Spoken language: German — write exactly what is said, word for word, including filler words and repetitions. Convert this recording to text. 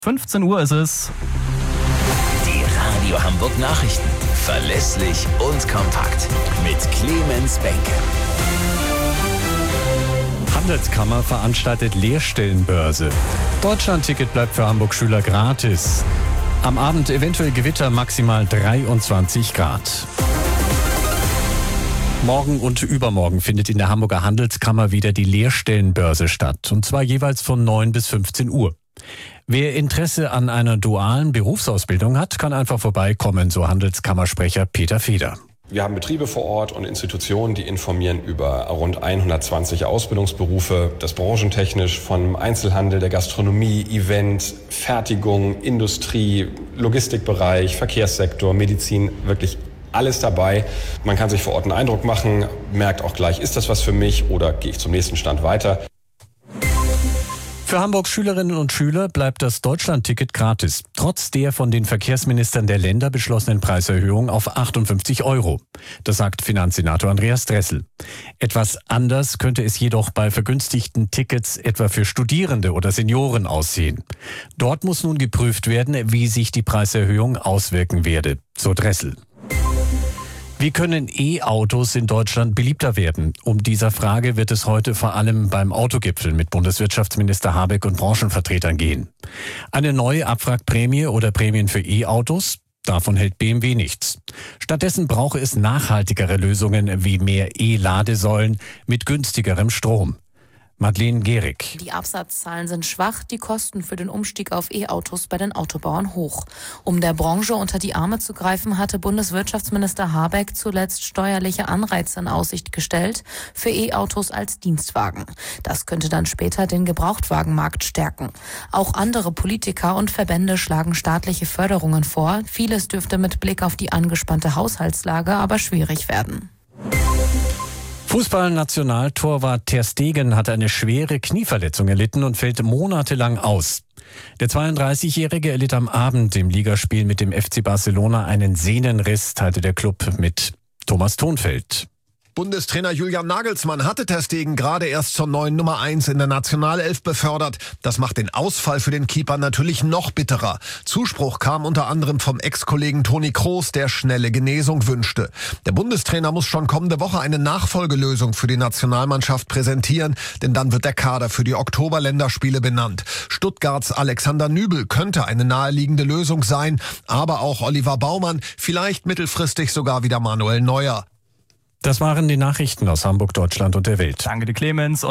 fünfzehn Uhr ist es. Die Radio Hamburg Nachrichten. Verlässlich und kompakt. Mit Clemens Benke. Handelskammer veranstaltet Lehrstellenbörse. Deutschlandticket bleibt für Hamburg-Schüler gratis. Am Abend eventuell Gewitter, maximal dreiundzwanzig Grad. Morgen und übermorgen findet in der Hamburger Handelskammer wieder die Lehrstellenbörse statt. Und zwar jeweils von neun bis fünfzehn Uhr. Wer Interesse an einer dualen Berufsausbildung hat, kann einfach vorbeikommen, so Handelskammersprecher Peter Feder. Wir haben Betriebe vor Ort und Institutionen, die informieren über rund hundertzwanzig Ausbildungsberufe. Das branchentechnisch vom Einzelhandel, der Gastronomie, Event, Fertigung, Industrie, Logistikbereich, Verkehrssektor, Medizin, wirklich alles dabei. Man kann sich vor Ort einen Eindruck machen, merkt auch gleich, ist das was für mich oder gehe ich zum nächsten Stand weiter. Für Hamburgs Schülerinnen und Schüler bleibt das Deutschlandticket gratis, trotz der von den Verkehrsministern der Länder beschlossenen Preiserhöhung auf achtundfünfzig Euro. Das sagt Finanzsenator Andreas Dressel. Etwas anders könnte es jedoch bei vergünstigten Tickets etwa für Studierende oder Senioren aussehen. Dort muss nun geprüft werden, wie sich die Preiserhöhung auswirken werde, so Dressel. Wie können E-Autos in Deutschland beliebter werden? Um dieser Frage wird es heute vor allem beim Autogipfel mit Bundeswirtschaftsminister Habeck und Branchenvertretern gehen. Eine neue Abwrackprämie oder Prämien für E-Autos? Davon hält B M W nichts. Stattdessen brauche es nachhaltigere Lösungen wie mehr E-Ladesäulen mit günstigerem Strom. Madeleine Gehrig. Die Absatzzahlen sind schwach, die Kosten für den Umstieg auf E-Autos bei den Autobauern hoch. Um der Branche unter die Arme zu greifen, hatte Bundeswirtschaftsminister Habeck zuletzt steuerliche Anreize in Aussicht gestellt für E-Autos als Dienstwagen. Das könnte dann später den Gebrauchtwagenmarkt stärken. Auch andere Politiker und Verbände schlagen staatliche Förderungen vor. Vieles dürfte mit Blick auf die angespannte Haushaltslage aber schwierig werden. Fußball-Nationaltorwart Ter Stegen hat eine schwere Knieverletzung erlitten und fällt monatelang aus. Der zweiunddreißigjährige erlitt am Abend im Ligaspiel mit dem F C Barcelona einen Sehnenriss, teilte der Club mit. Thomas Thonfeld. Bundestrainer Julian Nagelsmann hatte Ter Stegen gerade erst zur neuen Nummer eins in der Nationalelf befördert. Das macht den Ausfall für den Keeper natürlich noch bitterer. Zuspruch kam unter anderem vom Ex-Kollegen Toni Kroos, der schnelle Genesung wünschte. Der Bundestrainer muss schon kommende Woche eine Nachfolgelösung für die Nationalmannschaft präsentieren, denn dann wird der Kader für die Oktoberländerspiele benannt. Stuttgarts Alexander Nübel könnte eine naheliegende Lösung sein, aber auch Oliver Baumann, vielleicht mittelfristig sogar wieder Manuel Neuer. Das waren die Nachrichten aus Hamburg, Deutschland und der Welt. Danke dir, Clemens.